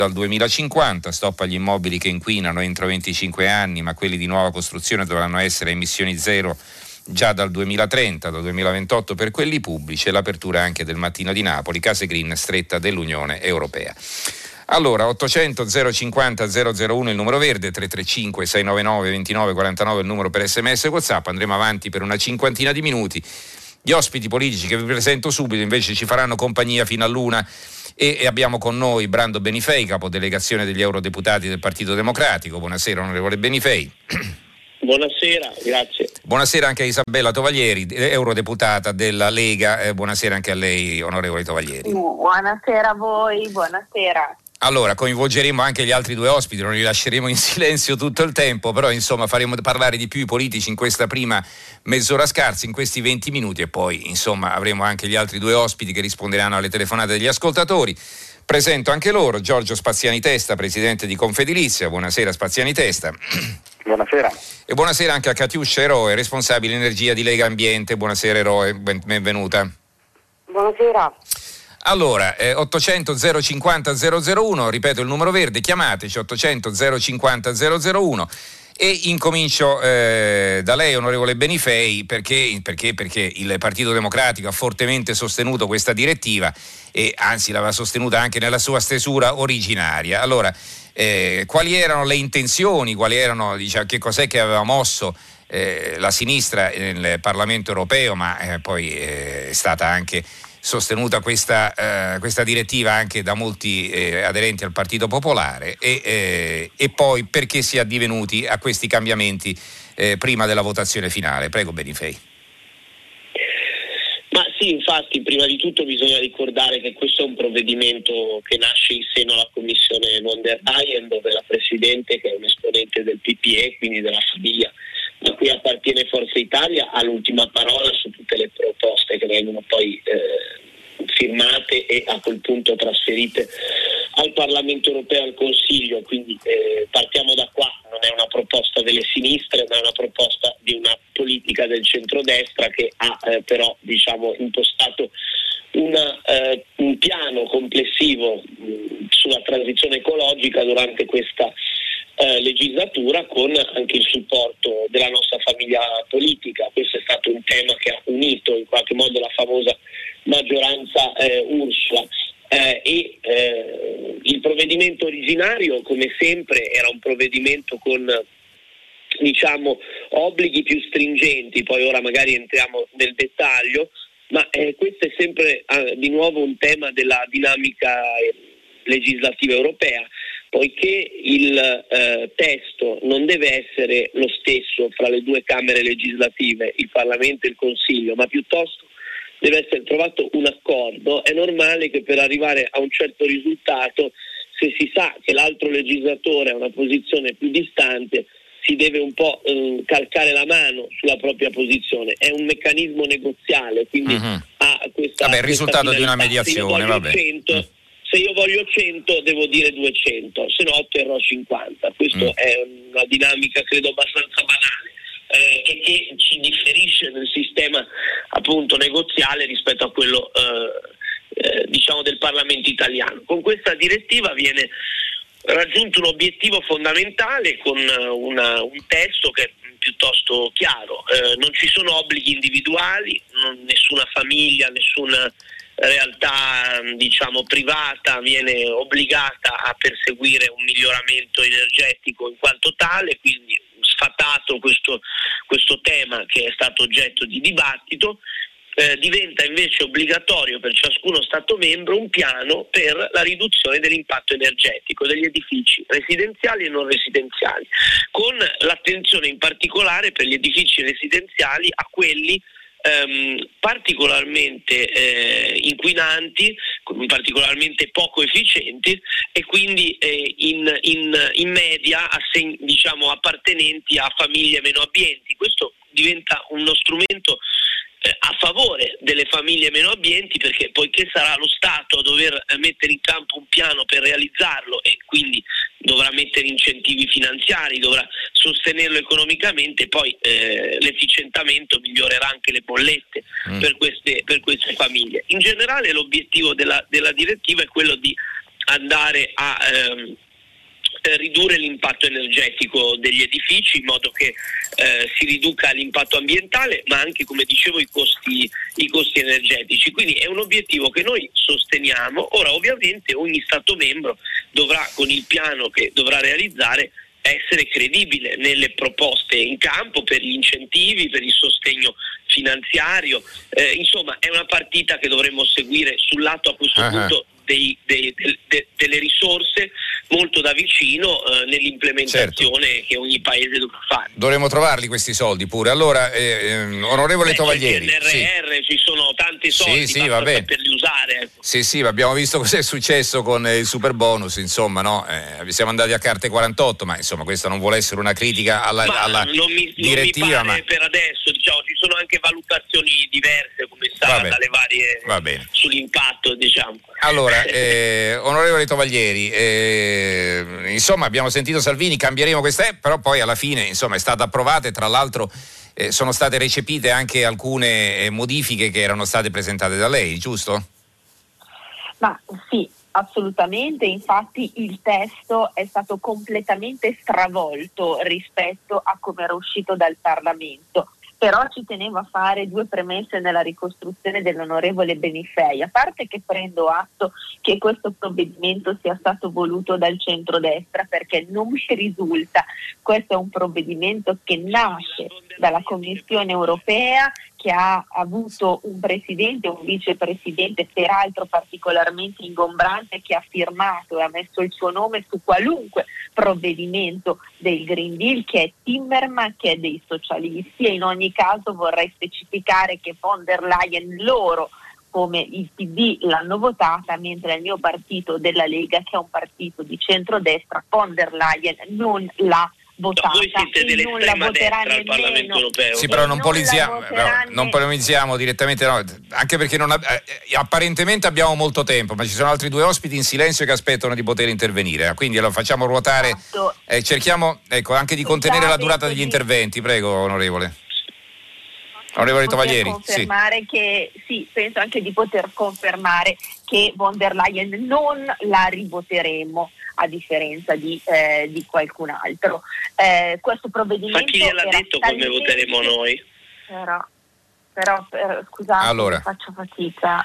dal 2050, stop agli immobili che inquinano entro 25 anni, ma quelli di nuova costruzione dovranno essere emissioni zero già dal 2030, dal 2028 per quelli pubblici, e l'apertura anche del Mattino di Napoli, case green stretta dell'Unione Europea. Allora, 800 050 001 il numero verde, 335 699 2949 il numero per SMS e WhatsApp. Andremo avanti per una cinquantina di minuti. Gli ospiti politici che vi presento subito invece ci faranno compagnia fino all'una, e abbiamo con noi Brando Benifei, capodelegazione degli eurodeputati del Partito Democratico. Buonasera onorevole Benifei. Buonasera, grazie. Buonasera anche a Isabella Tovaglieri, eurodeputata della Lega. Buonasera anche a lei onorevole Tovaglieri. Buonasera a voi, buonasera. Allora, coinvolgeremo anche gli altri due ospiti, non li lasceremo in silenzio tutto il tempo, però insomma faremo parlare di più i politici in questa prima mezz'ora scarsa, in questi 20 minuti, e poi insomma avremo anche gli altri due ospiti che risponderanno alle telefonate degli ascoltatori. Presento anche loro, Giorgio Spaziani Testa, presidente di Confedilizia. Buonasera Spaziani Testa. Buonasera. E buonasera anche a Catiuscia Eroe, responsabile energia di Lega Ambiente. Buonasera Eroe, benvenuta. Buonasera. Allora, 800 050 001, ripeto il numero verde, chiamateci 800 050 001, e incomincio da lei onorevole Benifei, perché il Partito Democratico ha fortemente sostenuto questa direttiva, e anzi l'aveva sostenuta anche nella sua stesura originaria. Allora, quali erano le intenzioni, che cos'è che aveva mosso la sinistra nel Parlamento europeo, ma poi è stata anche sostenuta questa direttiva anche da molti aderenti al Partito Popolare, e poi perché si è addivenuti a questi cambiamenti prima della votazione finale. Prego Benifei. Ma sì, infatti prima di tutto bisogna ricordare che questo è un provvedimento che nasce in seno alla Commissione von der Leyen, dove la Presidente, che è un esponente del PPE, quindi della famiglia a cui appartiene Forza Italia, ha l'ultima parola su tutte le proposte che vengono poi firmate e a quel punto trasferite al Parlamento europeo e al Consiglio. Quindi partiamo da qua, non è una proposta delle sinistre, ma è una proposta di una politica del centrodestra che ha però impostato un piano complessivo sulla transizione ecologica durante questa legislatura, con anche il supporto della nostra famiglia politica. Questo è stato un tema che ha unito in qualche modo la famosa maggioranza Ursula, e il provvedimento originario, come sempre, era un provvedimento con obblighi più stringenti. Poi ora magari entriamo nel dettaglio, ma questo è sempre di nuovo un tema della dinamica legislativa europea, poiché il testo non deve essere lo stesso fra le due camere legislative, il Parlamento e il Consiglio, ma piuttosto deve essere trovato un accordo. È normale che per arrivare a un certo risultato, se si sa che l'altro legislatore ha una posizione più distante, si deve un po' calcare la mano sulla propria posizione. È un meccanismo negoziale, quindi ha questa... Vabbè, il risultato di una mediazione, Se io voglio 100 devo dire 200, se no otterrò 50. Questo è una dinamica credo abbastanza banale, e che ci differisce nel sistema appunto negoziale rispetto a quello del Parlamento italiano. Con questa direttiva viene raggiunto un obiettivo fondamentale con un testo che è piuttosto chiaro. Non ci sono obblighi individuali, nessuna famiglia, nessuna realtà privata viene obbligata a perseguire un miglioramento energetico in quanto tale, quindi sfatato questo tema che è stato oggetto di dibattito. Diventa invece obbligatorio per ciascuno Stato membro un piano per la riduzione dell'impatto energetico degli edifici residenziali e non residenziali, con l'attenzione in particolare per gli edifici residenziali a quelli particolarmente inquinanti, particolarmente poco efficienti, e quindi in media appartenenti a famiglie meno abbienti. Questo diventa uno strumento a favore delle famiglie meno abbienti, perché poiché sarà lo Stato a dover mettere in campo un piano per realizzarlo, e quindi dovrà mettere incentivi finanziari, dovrà sostenerlo economicamente, poi l'efficientamento migliorerà anche le bollette per queste famiglie. In generale l'obiettivo della direttiva è quello di andare a ridurre l'impatto energetico degli edifici in modo che si riduca l'impatto ambientale, ma anche, come dicevo, i costi energetici. Quindi è un obiettivo che noi sosteniamo. Ora ovviamente ogni Stato membro dovrà, con il piano che dovrà realizzare, essere credibile nelle proposte in campo per gli incentivi, per il sostegno finanziario. Insomma, è una partita che dovremmo seguire sul lato, a questo punto, delle risorse molto da vicino nell'implementazione, certo, che ogni paese dovrà fare. Dovremmo trovarli questi soldi pure. Allora, onorevole Tovaglieri, nel PNRR ci sono tanti soldi, sì, va bene, per usare. Ecco. Sì, abbiamo visto cos'è successo con il super bonus, insomma, no? Siamo andati a carte 48, ma insomma questa non vuole essere una critica alla direttiva. Non mi pare per adesso, diciamo, ci sono anche valutazioni diverse, come sa, dalle varie sull'impatto, diciamo. Allora, onorevole Tovaglieri, insomma abbiamo sentito Salvini, cambieremo questa però poi alla fine insomma è stata approvata e tra l'altro sono state recepite anche alcune modifiche che erano state presentate da lei, giusto? Ma sì, assolutamente, infatti il testo è stato completamente stravolto rispetto a come era uscito dal Parlamento. Però ci tenevo a fare due premesse nella ricostruzione dell'onorevole Benifei. A parte che prendo atto che questo provvedimento sia stato voluto dal centrodestra, perché non mi risulta. Questo è un provvedimento che nasce dalla Commissione europea, che ha avuto un presidente e un vicepresidente peraltro particolarmente ingombrante, che ha firmato e ha messo il suo nome su qualunque provvedimento del Green Deal, che è Timmermans, che è dei socialisti, e in ogni caso vorrei specificare che von der Leyen loro, come il PD, l'hanno votata, mentre il mio partito della Lega, che è un partito di centrodestra, von der Leyen non l'ha votata. Voi siete dell'estrema destra al Parlamento europeo. Sì, però non polemizziamo direttamente, no, anche perché apparentemente abbiamo molto tempo, ma ci sono altri due ospiti in silenzio che aspettano di poter intervenire, quindi allora facciamo ruotare, cerchiamo anche di contenere la durata degli interventi. Prego, onorevole Tovaglieri. Confermare che penso anche di poter confermare che von der Leyen non la rivoteremo, a differenza di qualcun altro. Questo provvedimento. Ma chi gliel'ha detto come voteremo noi? Però scusate, allora, faccio fatica.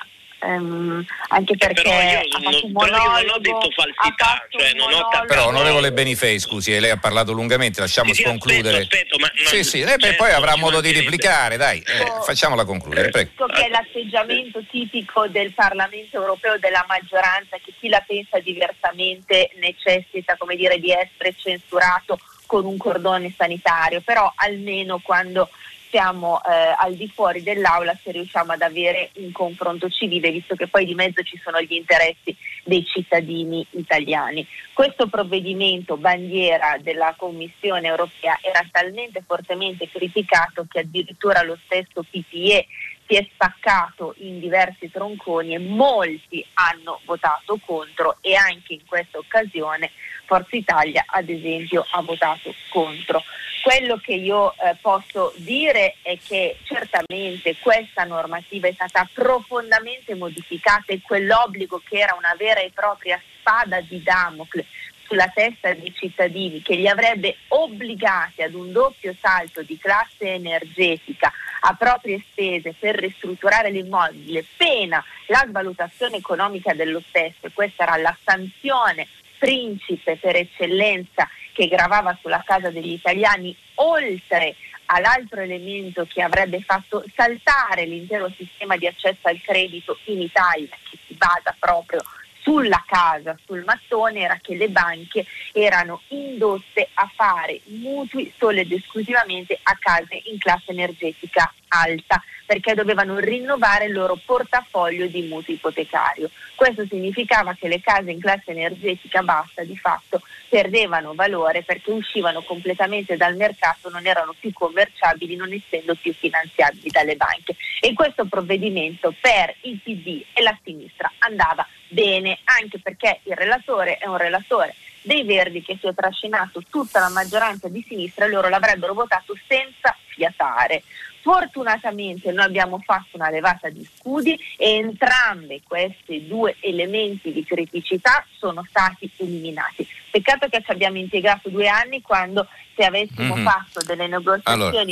Anche perché però io non ho detto falsità, però onorevole Benifei, scusi, lei ha parlato lungamente, lasciamo concludere. Aspetto, ma poi avrà modo di replicare, dai, facciamola concludere, prego. Che è l'atteggiamento tipico del Parlamento europeo, della maggioranza, che chi la pensa diversamente necessita, come dire, di essere censurato con un cordone sanitario, però almeno quando siamo al di fuori dell'aula, se riusciamo ad avere un confronto civile, visto che poi di mezzo ci sono gli interessi dei cittadini italiani. Questo provvedimento bandiera della Commissione europea era talmente fortemente criticato che addirittura lo stesso PPE si è spaccato in diversi tronconi e molti hanno votato contro, e anche in questa occasione Forza Italia, ad esempio, ha votato contro. Quello che io posso dire è che certamente questa normativa è stata profondamente modificata, e quell'obbligo che era una vera e propria spada di Damocle sulla testa dei cittadini, che li avrebbe obbligati ad un doppio salto di classe energetica a proprie spese per ristrutturare l'immobile, pena la svalutazione economica dello stesso. Questa era la sanzione principe per eccellenza che gravava sulla casa degli italiani, oltre all'altro elemento che avrebbe fatto saltare l'intero sistema di accesso al credito in Italia, che si basa proprio sulla casa, sul mattone, era che le banche erano indotte a fare mutui solo ed esclusivamente a case in classe energetica alta, perché dovevano rinnovare il loro portafoglio di mutui ipotecario. Questo significava che le case in classe energetica bassa di fatto perdevano valore, perché uscivano completamente dal mercato, non erano più commerciabili, non essendo più finanziabili dalle banche. E questo provvedimento per il PD e la sinistra andava bene, anche perché il relatore è un relatore dei Verdi che si è trascinato tutta la maggioranza di sinistra, e loro l'avrebbero votato senza fiatare. Fortunatamente noi abbiamo fatto una levata di scudi e entrambi questi due elementi di criticità sono stati eliminati. Peccato che ci abbiamo impiegato 2 anni, quando se avessimo fatto delle negoziazioni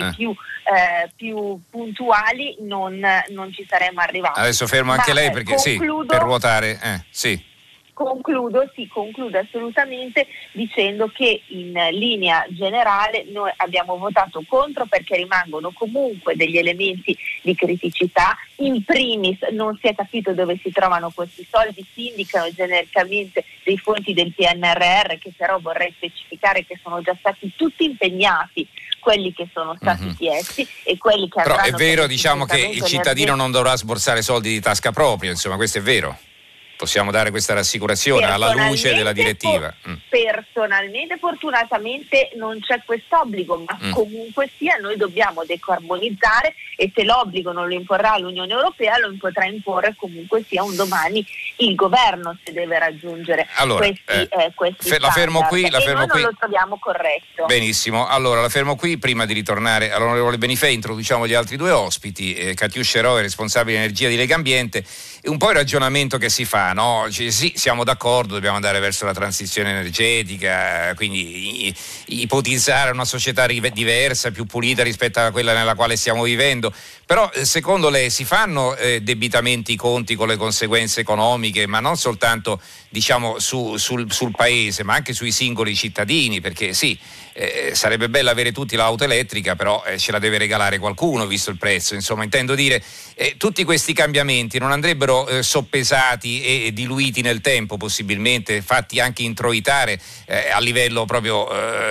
più puntuali non ci saremmo arrivati. Adesso fermo anche lei perché per ruotare. Concludo assolutamente dicendo che in linea generale noi abbiamo votato contro perché rimangono comunque degli elementi di criticità. In primis non si è capito dove si trovano questi soldi, si indicano genericamente dei fondi del PNRR che però vorrei specificare che sono già stati tutti impegnati, quelli che sono stati chiesti e quelli che però avranno. Però è vero, diciamo, che il cittadino non dovrà sborsare soldi di tasca propria, insomma, questo è vero. Possiamo dare questa rassicurazione alla luce della direttiva. Personalmente, fortunatamente non c'è quest'obbligo, ma comunque sia noi dobbiamo decarbonizzare, e se l'obbligo non lo imporrà l'Unione Europea, lo potrà imporre comunque sia un domani il governo, se deve raggiungere questi la fermo qui, non lo troviamo corretto. Benissimo, allora la fermo qui. Prima di ritornare all'onorevole Benifei introduciamo gli altri 2 ospiti. Katiuscia Roe, responsabile energia di Legambiente. Un po' il ragionamento che si fa, no? Sì, siamo d'accordo, dobbiamo andare verso la transizione energetica, quindi ipotizzare una società diversa, più pulita rispetto a quella nella quale stiamo vivendo. Però secondo lei si fanno debitamente i conti con le conseguenze economiche, ma non soltanto, diciamo, sul paese, ma anche sui singoli cittadini? Perché sarebbe bello avere tutti l'auto elettrica, però ce la deve regalare qualcuno, visto il prezzo. Insomma, intendo dire, tutti questi cambiamenti non andrebbero soppesati e diluiti nel tempo, possibilmente fatti anche introitare a livello proprio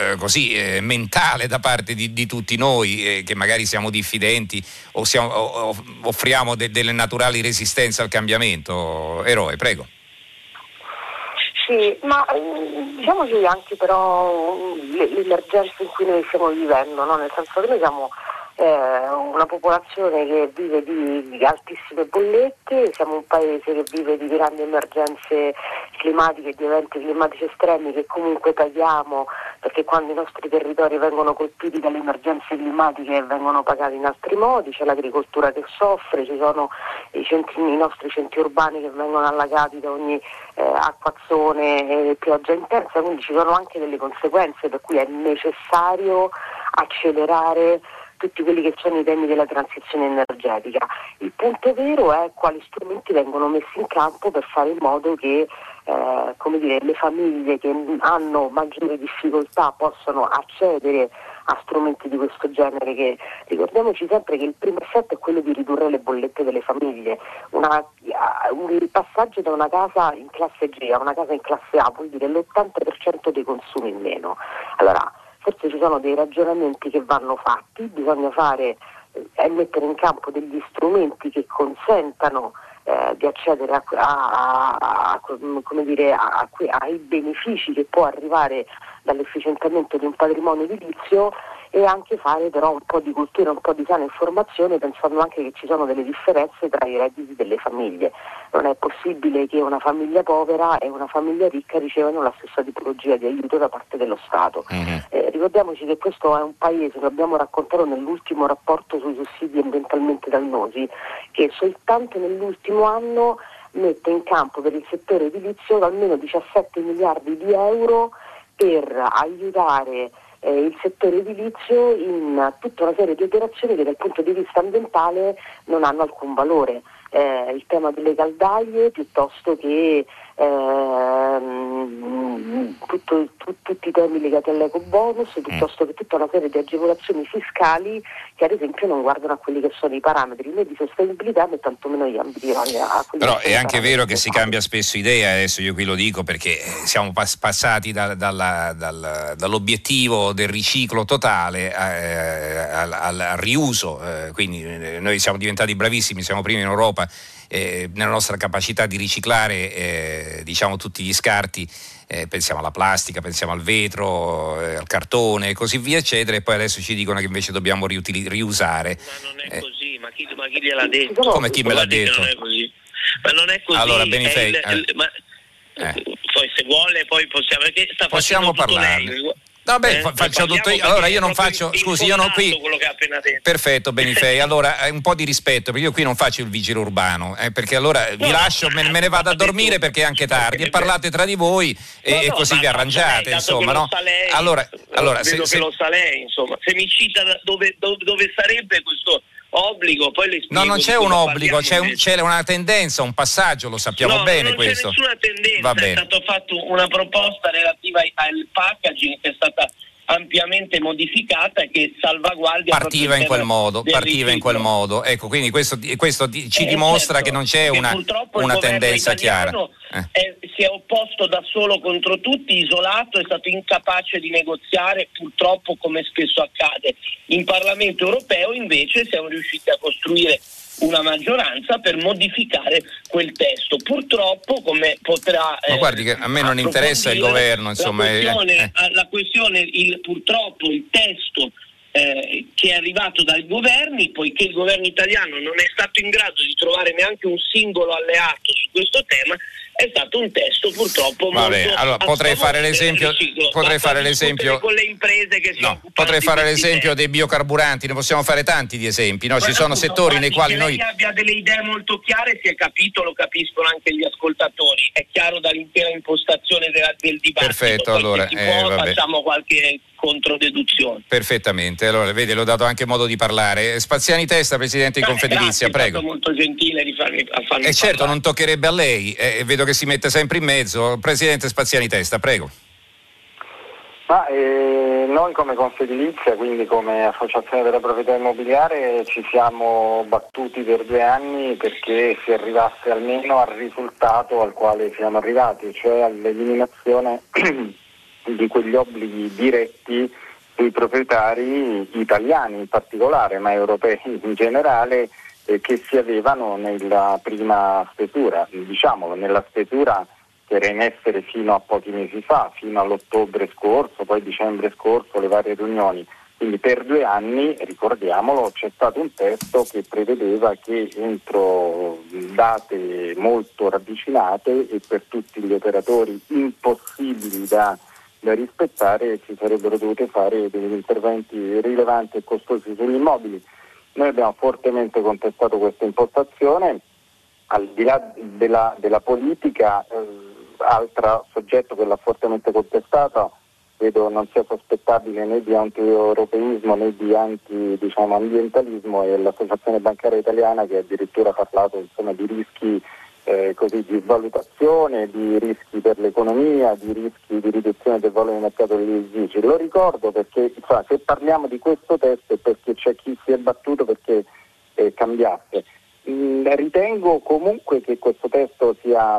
mentale da parte di tutti noi, che magari siamo diffidenti o offriamo delle naturali resistenze al cambiamento. Eroe, prego. Sì, ma diciamoci anche però l'emergenza in cui noi stiamo vivendo, no? Nel senso che noi siamo una popolazione che vive di altissime bollette, siamo un paese che vive di grandi emergenze climatiche, di eventi climatici estremi che comunque paghiamo, perché quando i nostri territori vengono colpiti dalle emergenze climatiche vengono pagati in altri modi, c'è l'agricoltura che soffre, ci sono i nostri centri urbani che vengono allagati da ogni acquazzone e pioggia intensa, quindi ci sono anche delle conseguenze, per cui è necessario accelerare tutti quelli che sono i temi della transizione energetica. Il punto vero è quali strumenti vengono messi in campo per fare in modo che le famiglie che hanno maggiori difficoltà possano accedere a strumenti di questo genere, che ricordiamoci sempre che il primo effetto è quello di ridurre le bollette delle famiglie. Il passaggio da una casa in classe G a una casa in classe A vuol dire l'80% dei consumi in meno. Allora, forse ci sono dei ragionamenti che vanno fatti, bisogna mettere in campo degli strumenti che consentano di accedere ai benefici che può arrivare dall'efficientamento di un patrimonio edilizio, e anche fare però un po' di cultura, un po' di sana informazione, pensando anche che ci sono delle differenze tra i redditi delle famiglie. Non è possibile che una famiglia povera e una famiglia ricca ricevano la stessa tipologia di aiuto da parte dello Stato. Ricordiamoci che questo è un paese, lo abbiamo raccontato nell'ultimo rapporto sui sussidi ambientalmente dannosi, che soltanto nell'ultimo anno mette in campo per il settore edilizio almeno 17 miliardi di euro per aiutare il settore edilizio in tutta una serie di operazioni che dal punto di vista ambientale non hanno alcun valore. Il tema delle caldaie, piuttosto che tutti i temi legati all'ecobonus, piuttosto che tutta una serie di agevolazioni fiscali che ad esempio non guardano a quelli che sono i parametri né di sostenibilità né tantomeno gli ambiti. Però è anche vero che si cambia spesso idea, adesso io qui lo dico perché siamo passati dall'obiettivo del riciclo totale al riuso, quindi noi siamo diventati bravissimi, siamo primi in Europa nella nostra capacità di riciclare tutti gli scarti, pensiamo alla plastica, pensiamo al vetro, al cartone e così via eccetera, e poi adesso ci dicono che invece dobbiamo riusare. Ma non è così, ma chi gliel'ha detto? Come chi me l'ha detto? Non è così. Ma non è così. Allora Benifei, poi se vuole poi possiamo, perché sta possiamo facendo tutto parlarne. lei. Vabbè, faccio tutto io. Allora io non faccio, scusi, io non qui. Quello che ha appena detto. Perfetto, Benifei. Allora un po' di rispetto, perché io qui non faccio il vigile urbano, perché allora vi lascio, me ne vado a dormire perché è anche tardi e parlate tra di voi e così vi arrangiate, insomma, no? Allora vedo che lo sa lei, insomma. Se mi cita dove sarebbe questo obbligo, poi le spiego. No, non c'è un obbligo, c'è una tendenza, un passaggio, lo sappiamo bene non questo. Non c'è nessuna tendenza, è stato fatto una proposta relativa al packaging che è stata ampiamente modificata e che salvaguardia partiva in quel modo. Ecco, quindi questo ci dimostra che non c'è una tendenza chiara. Si è opposto da solo contro tutti, isolato, è stato incapace di negoziare, purtroppo, come spesso accade. In Parlamento europeo invece siamo riusciti a costruire una maggioranza per modificare quel testo. Purtroppo, come potrà ma guardi che a me non interessa il governo, insomma, la questione, purtroppo il testo che è arrivato dai governi, poiché il governo italiano non è stato in grado di trovare neanche un singolo alleato su questo tema, è stato un testo purtroppo molto. Allora potrei fare l'esempio con le imprese che potrei fare l'esempio dei biocarburanti, ne possiamo fare tanti di esempi, no? Ci sono settori nei quali noi abbia delle idee molto chiare, si è capito, lo capiscono anche gli ascoltatori, è chiaro dall'intera impostazione del dibattito. Perfetto, allora facciamo qualche controdeduzione. Perfettamente, allora vedi, l'ho dato anche modo di parlare. Spaziani Testa, presidente di Confedilizia, prego. È stato molto gentile di farmi certo, non toccherebbe a lei, vedo che si mette sempre in mezzo. Presidente Spaziani Testa, prego. Noi come Confedilizia, quindi come associazione della proprietà immobiliare, ci siamo battuti per 2 anni perché si arrivasse almeno al risultato al quale siamo arrivati, cioè all'eliminazione di quegli obblighi diretti sui proprietari italiani in particolare, ma europei in generale, che si avevano nella prima stesura, nella stesura che era in essere fino a pochi mesi fa, fino all'ottobre scorso, poi dicembre scorso, le varie riunioni. Quindi per 2 anni, ricordiamolo, c'è stato un testo che prevedeva che entro date molto ravvicinate e per tutti gli operatori impossibili da rispettare, si sarebbero dovute fare degli interventi rilevanti e costosi sugli immobili. Noi abbiamo fortemente contestato questa impostazione, al di là della politica, altro soggetto che l'ha fortemente contestata, vedo non sia sospettabile né di anti-europeismo né di anti-ambientalismo, è l'Associazione Bancaria Italiana, che addirittura ha parlato di rischi di svalutazione, di rischi per l'economia, di rischi di riduzione del valore di mercato degli edifici. Lo ricordo perché se parliamo di questo testo è perché c'è chi si è battuto perché cambiasse. Ritengo comunque che questo testo sia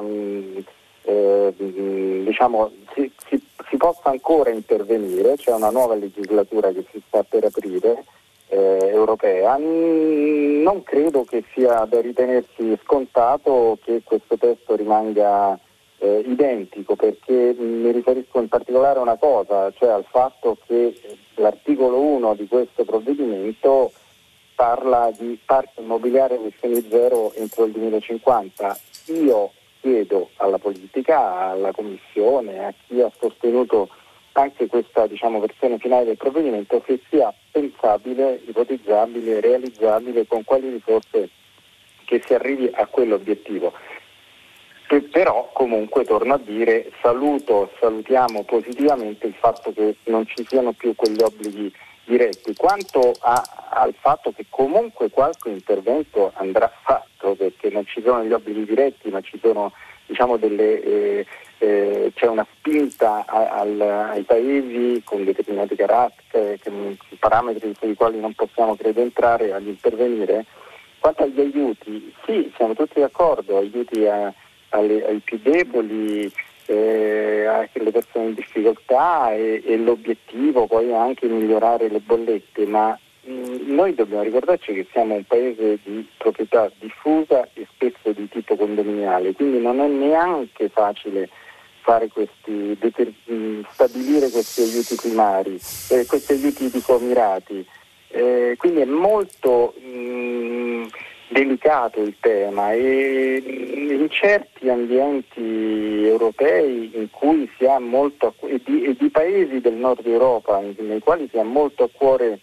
si possa ancora intervenire, c'è una nuova legislatura che si sta per aprire, europea. Non credo che sia da ritenersi scontato che questo testo rimanga identico, perché mi riferisco in particolare a una cosa, cioè al fatto che l'articolo 1 di questo provvedimento parla di parco immobiliare emissioni zero entro il 2050. Io chiedo alla politica, alla Commissione, a chi ha sostenuto anche questa versione finale del provvedimento, se sia pensabile, ipotizzabile, realizzabile, con quali risorse che si arrivi a quell'obiettivo. Però comunque torno a dire, salutiamo positivamente il fatto che non ci siano più quegli obblighi diretti, quanto al fatto che comunque qualche intervento andrà fatto, perché non ci sono gli obblighi diretti, ma ci sono c'è una spinta ai paesi con determinati parametri sui quali non possiamo credo entrare ad intervenire. Quanto agli aiuti, sì, siamo tutti d'accordo, aiuti ai più deboli, anche alle persone in difficoltà, e l'obiettivo poi è anche migliorare le bollette, ma noi dobbiamo ricordarci che siamo un paese di proprietà diffusa e spesso di tipo condominiale, quindi non è neanche facile fare stabilire questi aiuti primari, questi aiuti mirati, quindi è molto delicato il tema, e in certi ambienti europei in cui si ha molto e di paesi del nord Europa nei quali si ha molto a cuore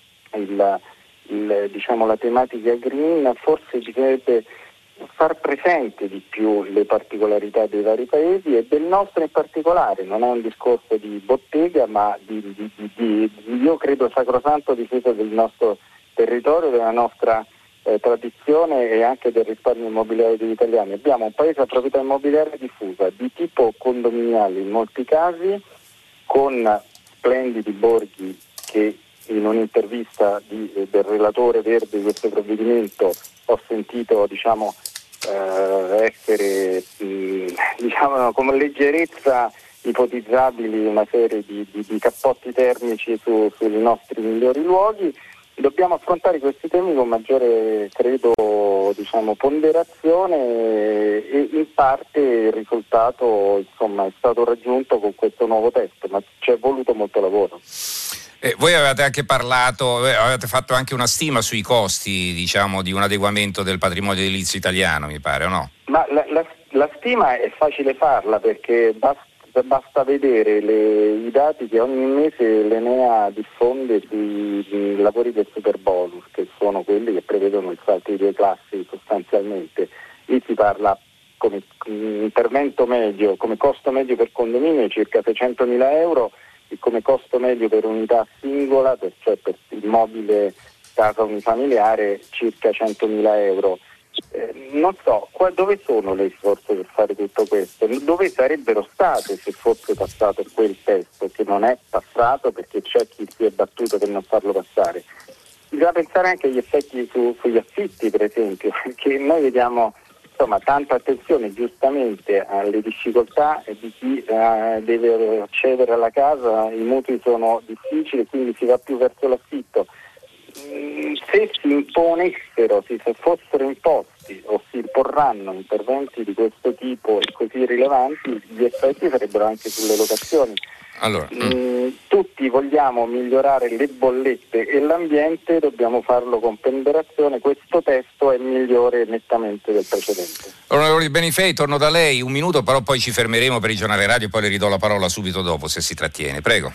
diciamo, la tematica green, forse bisognerebbe far presente di più le particolarità dei vari paesi e del nostro in particolare. Non è un discorso di bottega, ma io credo sacrosanto difesa del nostro territorio, della nostra tradizione e anche del risparmio immobiliare degli italiani. Abbiamo un paese a proprietà immobiliare diffusa di tipo condominiale in molti casi, con splendidi borghi che in un'intervista del relatore verde di questo provvedimento ho sentito essere con leggerezza ipotizzabili una serie di cappotti termici sui nostri migliori luoghi. Dobbiamo affrontare questi temi con maggiore, credo, ponderazione e in parte il risultato è stato raggiunto con questo nuovo testo, ma ci è voluto molto lavoro. Voi avete anche avete fatto anche una stima sui costi, di un adeguamento del patrimonio edilizio italiano, mi pare, o no? Ma la stima è facile farla perché basta vedere i dati che ogni mese l'Enea diffonde sui lavori del superbonus, che sono quelli che prevedono il salto di 2 classi sostanzialmente. Lì si parla come intervento medio, come costo medio per condominio circa 600.000 euro e come costo medio per unità singola, cioè per immobile casa unifamiliare, circa 100.000 euro. Non so, dove sono le risorse per fare tutto questo? Dove sarebbero state se fosse passato quel testo, che non è passato perché c'è chi si è battuto per non farlo passare? Bisogna pensare anche agli effetti sugli affitti, per esempio, perché noi vediamo tanta attenzione giustamente alle difficoltà di chi deve accedere alla casa, i mutui sono difficili, quindi si va più verso l'affitto. Se si imponessero, se fossero imposti o si imporranno interventi di questo tipo e così rilevanti, gli effetti sarebbero anche sulle locazioni. Allora, tutti vogliamo migliorare le bollette e l'ambiente, dobbiamo farlo con ponderazione. Questo testo è migliore nettamente del precedente. Onorevole Benifei, torno da lei, un minuto, però poi ci fermeremo per il giornale radio e poi le ridò la parola subito dopo, se si trattiene. Prego.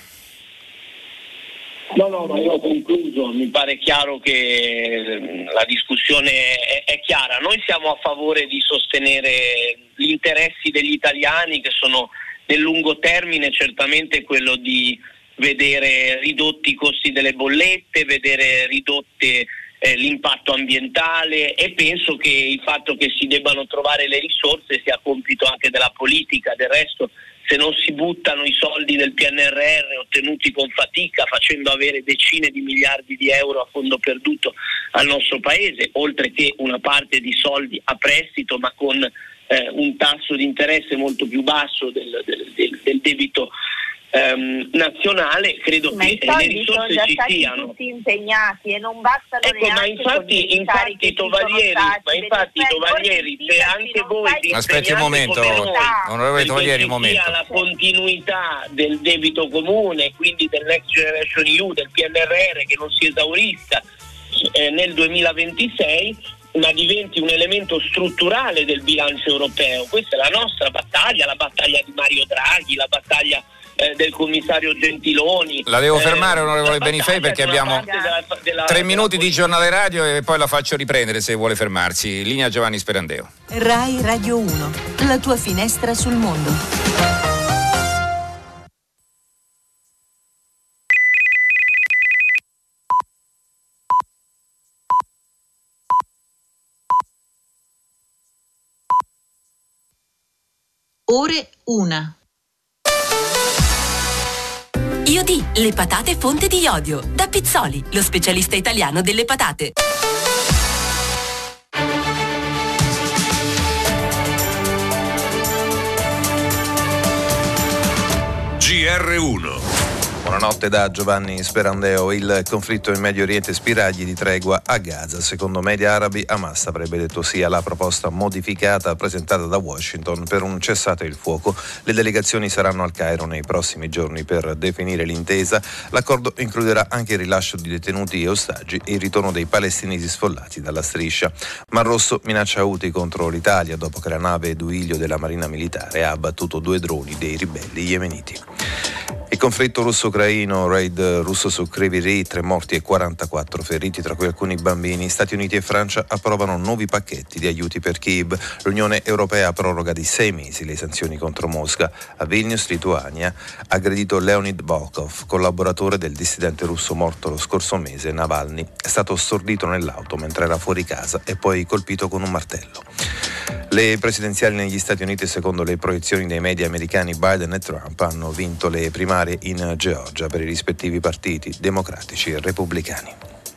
No, ma io ho concluso, mi pare chiaro che la discussione è chiara. Noi siamo a favore di sostenere gli interessi degli italiani, che sono nel lungo termine certamente quello di vedere ridotti i costi delle bollette, vedere ridotte l'impatto ambientale, e penso che il fatto che si debbano trovare le risorse sia compito anche della politica. Del resto, se non si buttano i soldi del PNRR ottenuti con fatica, facendo avere decine di miliardi di euro a fondo perduto al nostro paese, oltre che una parte di soldi a prestito, ma con un tasso di interesse molto più basso del debito nazionale, credo che le risorse ci siano. Tutti impegnati e non bastano neanche. Infatti Tovaglieri, se anche voi vi aspetti un momento, onorevole Tovaglieri, un momento. Sia la continuità del debito comune, quindi del Next Generation EU, del PNRR, che non si esaurisca nel 2026, ma diventi un elemento strutturale del bilancio europeo. Questa è la nostra battaglia, la battaglia di Mario Draghi, la battaglia del commissario Gentiloni. La devo fermare, onorevole Benifei, perché abbiamo 3 minuti di giornale radio e poi la faccio riprendere se vuole fermarsi. Linea Giovanni Sperandeo. Rai Radio 1, la tua finestra sul mondo. Ore 1. IOD, le patate fonte di iodio. Da Pizzoli, lo specialista italiano delle patate. GR1 Buonanotte da Giovanni Sperandeo. Il conflitto in Medio Oriente spiragli di tregua a Gaza. Secondo media arabi, Hamas avrebbe detto sì alla proposta modificata presentata da Washington per un cessate il fuoco. Le delegazioni saranno al Cairo nei prossimi giorni per definire l'intesa. L'accordo includerà anche il rilascio di detenuti e ostaggi e il ritorno dei palestinesi sfollati dalla striscia. Mar Rosso minaccia Houthi contro l'Italia dopo che la nave Duilio della Marina Militare ha abbattuto 2 droni dei ribelli yemeniti. Il conflitto russo-ucraino, raid russo su Kryvyi Rih, 3 morti e 44 feriti, tra cui alcuni bambini. Stati Uniti e Francia approvano nuovi pacchetti di aiuti per Kyiv. L'Unione Europea proroga di 6 mesi le sanzioni contro Mosca. A Vilnius, Lituania, ha aggredito Leonid Volkov, collaboratore del dissidente russo morto lo scorso mese, Navalny. È stato stordito nell'auto mentre era fuori casa e poi colpito con un martello. Le presidenziali negli Stati Uniti, secondo le proiezioni dei media americani, Biden e Trump hanno vinto le primarie in Georgia per i rispettivi partiti democratici e repubblicani.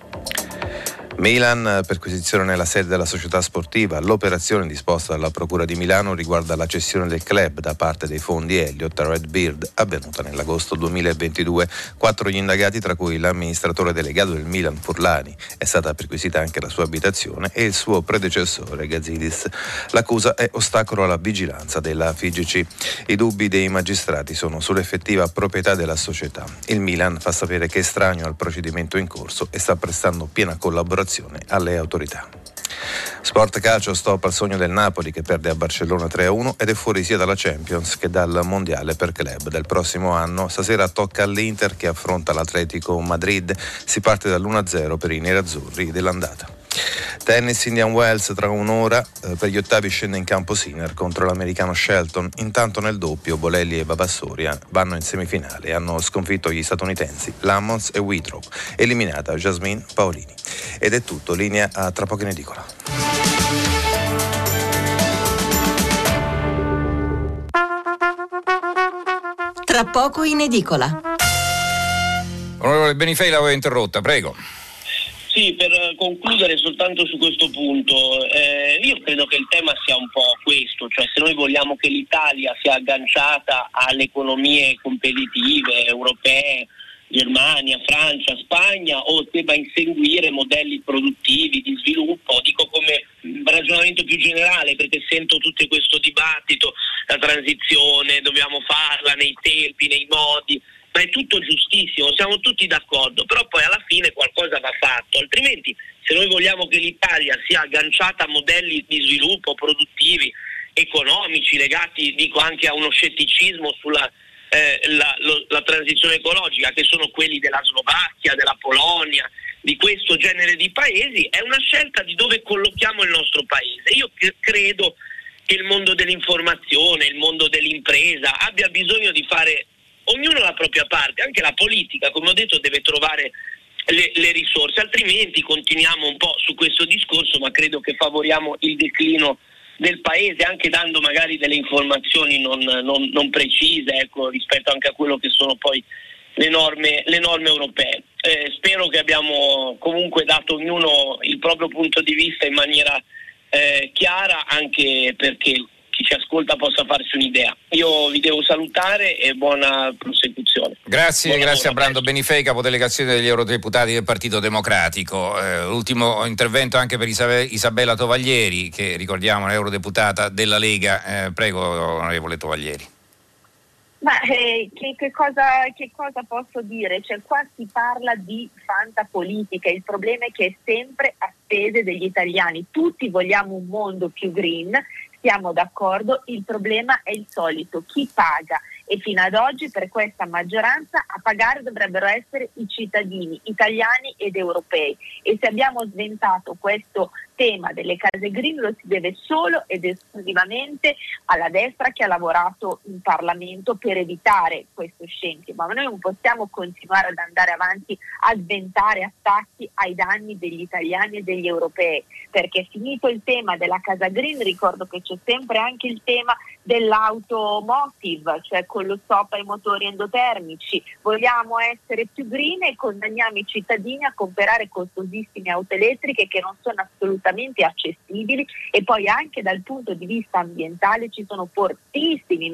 Milan, perquisizione nella sede della società sportiva. L'operazione disposta dalla Procura di Milano riguarda la cessione del club da parte dei fondi Elliott a Redbird, avvenuta nell'agosto 2022. 4 gli indagati, tra cui l'amministratore delegato del Milan Furlani. È stata perquisita anche la sua abitazione e il suo predecessore Gazidis. L'accusa è ostacolo alla vigilanza della FIGC. I dubbi dei magistrati sono sull'effettiva proprietà della società. Il Milan fa sapere che è estraneo al procedimento in corso e sta prestando piena collaborazione alle autorità. Sport calcio, stop al sogno del Napoli che perde a Barcellona 3-1 ed è fuori sia dalla Champions che dal Mondiale per club del prossimo anno. Stasera tocca all'Inter che affronta l'Atletico Madrid. Si parte dall'1-0 per i nerazzurri dell'andata. Tennis, Indian Wells, tra un'ora per gli ottavi scende in campo Sinner contro l'americano Shelton. Intanto nel doppio Bolelli e Vavassoria vanno in semifinale e hanno sconfitto gli statunitensi Lammons e Wittrock, eliminata Jasmine Paolini. Ed è tutto, linea a tra poco in edicola. Tra poco in edicola. Onorevole Benifei, l'avevo interrotta, prego. Sì, per concludere soltanto su questo punto, io credo che il tema sia un po' questo, cioè se noi vogliamo che l'Italia sia agganciata alle economie competitive europee, Germania, Francia, Spagna, o debba inseguire modelli produttivi di sviluppo, dico come ragionamento più generale, perché sento tutto questo dibattito, la transizione, dobbiamo farla nei tempi, nei modi, ma è tutto giustissimo, siamo tutti d'accordo, però poi alla fine qualcosa va fatto, altrimenti se noi vogliamo che l'Italia sia agganciata a modelli di sviluppo produttivi, economici, legati dico anche a uno scetticismo sulla la transizione ecologica, che sono quelli della Slovacchia, della Polonia, di questo genere di paesi, è una scelta di dove collochiamo il nostro paese. Io credo che il mondo dell'informazione, il mondo dell'impresa abbia bisogno di fare ognuno la propria parte, anche la politica, come ho detto, deve trovare le risorse, altrimenti continuiamo un po' su questo discorso, ma credo che favoriamo il declino del paese, anche dando magari delle informazioni non precise, ecco, rispetto anche a quello che sono poi le norme europee. Spero che abbiamo comunque dato ognuno il proprio punto di vista in maniera chiara, anche perché chi ci ascolta possa farsi un'idea. Io vi devo salutare e buona prosecuzione. Grazie a Brando Benifei, capodelegazione degli eurodeputati del Partito Democratico. Ultimo intervento anche per Isabella Tovaglieri, che ricordiamo è eurodeputata della Lega. Prego, onorevole Tovaglieri. Ma che cosa posso dire? Cioè, qua si parla di fantapolitica, il problema è che è sempre a spese degli italiani. Tutti vogliamo un mondo più green, siamo d'accordo, il problema è il solito, chi paga? E fino ad oggi per questa maggioranza a pagare dovrebbero essere i cittadini italiani ed europei, e se abbiamo sventato questo tema delle case green lo si deve solo ed esclusivamente alla destra che ha lavorato in Parlamento per evitare questo scempio, ma noi non possiamo continuare ad andare avanti a sventare attacchi ai danni degli italiani e degli europei, perché finito il tema della casa green ricordo che c'è sempre anche il tema dell'automotive, cioè con lo stop ai motori endotermici. Vogliamo essere più green e condanniamo i cittadini a comprare costosissime auto elettriche che non sono assolutamente assolutamente accessibili, e poi anche dal punto di vista ambientale ci sono fortissimi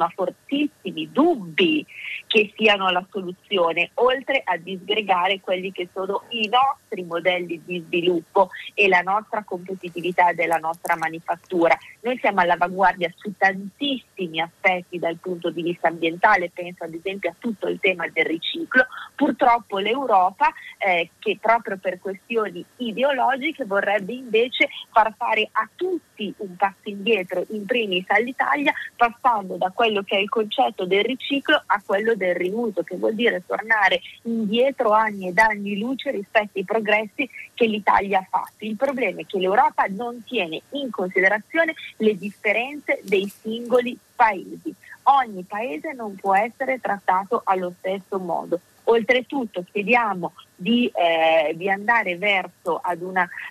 dubbi che siano la soluzione, oltre a disgregare quelli che sono i nostri modelli di sviluppo e la nostra competitività della nostra manifattura. Noi siamo all'avanguardia su tantissimi aspetti dal punto di vista ambientale, penso ad esempio a tutto il tema del riciclo. Purtroppo l'Europa, che proprio per questioni ideologiche vorrebbe invece far fare a tutti un passo indietro, in primis all'Italia, passando da quello che è il concetto del riciclo a quello del riuso, che vuol dire tornare indietro anni ed anni luce rispetto ai progressi che l'Italia ha fatto. Il problema è che l'Europa non tiene in considerazione le differenze dei singoli paesi. Ogni paese non può essere trattato allo stesso modo. Oltretutto chiediamo di andare verso a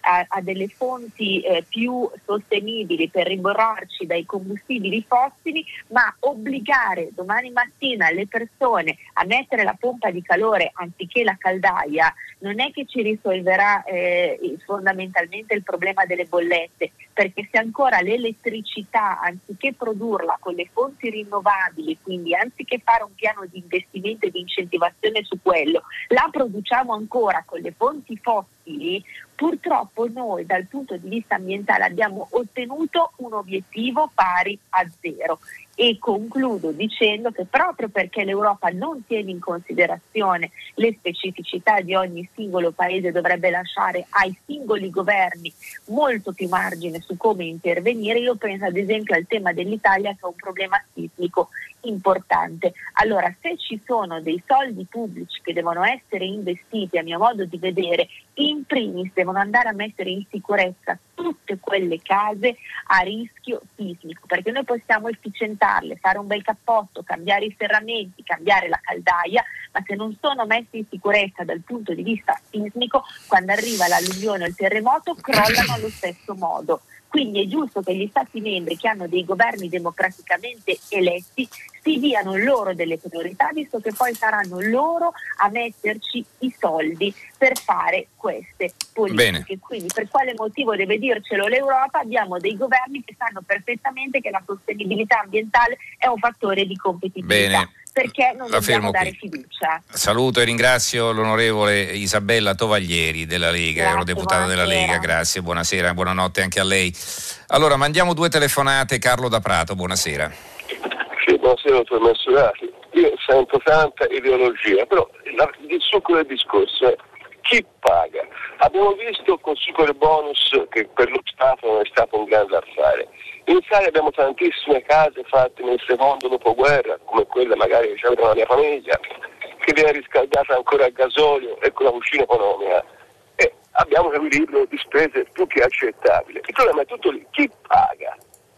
delle fonti più sostenibili per rimborrarci dai combustibili fossili, ma obbligare domani mattina le persone a mettere la pompa di calore anziché la caldaia non è che ci risolverà fondamentalmente il problema delle bollette, perché se ancora l'elettricità, anziché produrla con le fonti rinnovabili, quindi anziché fare un piano di investimento e di incentivazione su quello, la produciamo ancora con le fonti fossili, purtroppo noi dal punto di vista ambientale abbiamo ottenuto un obiettivo pari a zero. E concludo dicendo che proprio perché l'Europa non tiene in considerazione le specificità di ogni singolo paese, dovrebbe lasciare ai singoli governi molto più margine su come intervenire. Io penso ad esempio al tema dell'Italia, che è un problema sismico importante. Allora, se ci sono dei soldi pubblici che devono essere investiti, a mio modo di vedere, in primis devono andare a mettere in sicurezza tutte quelle case a rischio sismico, perché noi possiamo efficientarle, fare un bel cappotto, cambiare i serramenti, cambiare la caldaia, ma se non sono messe in sicurezza dal punto di vista sismico, quando arriva l'alluvione o il terremoto crollano allo stesso modo. Quindi è giusto che gli Stati membri che hanno dei governi democraticamente eletti si diano loro delle priorità, visto che poi saranno loro a metterci i soldi per fare queste politiche. Bene. Quindi per quale motivo deve dircelo l'Europa? Abbiamo dei governi che sanno perfettamente che la sostenibilità ambientale è un fattore di competitività. Bene. Perché non dobbiamo dare fiducia. Saluto e ringrazio l'onorevole Isabella Tovaglieri della Lega, eurodeputata della Lega. Grazie, buonasera, buonanotte anche a lei. Allora, mandiamo 2 telefonate. Carlo da Prato, buonasera. Sì, buonasera, dottor Massurati. Io sento tanta ideologia, però il succo del discorso è chi paga. Abbiamo visto col super bonus che per lo Stato non è stato un grande affare. In Italia abbiamo tantissime case fatte nel secondo dopoguerra, come quella magari che c'aveva la mia famiglia, che viene riscaldata ancora a gasolio e con la cucina economica. E abbiamo un equilibrio di spese più che accettabile. Il problema è tutto lì, chi paga?